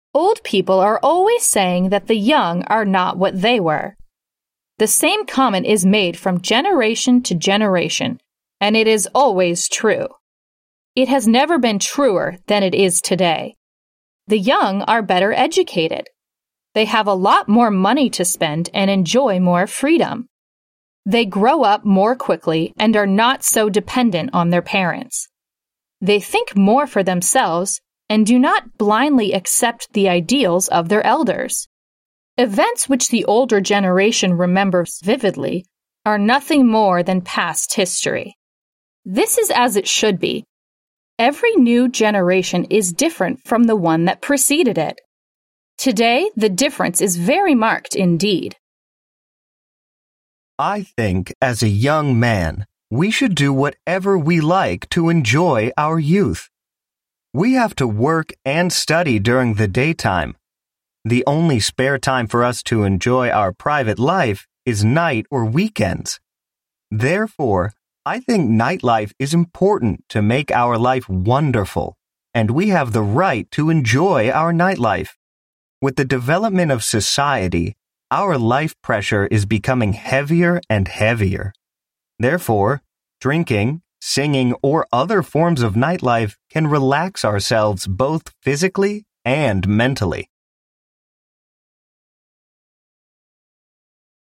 Old people are always saying that the young are not what they were. The same comment is made from generation to generation, and it is always true. It has never been truer than it is today. The young are better educated. They have a lot more money to spend and enjoy more freedom. They grow up more quickly and are not so dependent on their parents. They think more for themselves and do not blindly accept the ideals of their elders. Events which the older generation remembers vividly are nothing more than past history. This is as it should be. Every new generation is different from the one that preceded it. Today, the difference is very marked indeed. I think, as a young man, we should do whatever we like to enjoy our youth. We have to work and study during the daytime. The only spare time for us to enjoy our private life is night or weekends. Therefore, I think nightlife is important to make our life wonderful, and we have the right to enjoy our nightlife. With the development of society, our life pressure is becoming heavier and heavier. Therefore, drinking, singing, or other forms of nightlife can relax ourselves both physically and mentally.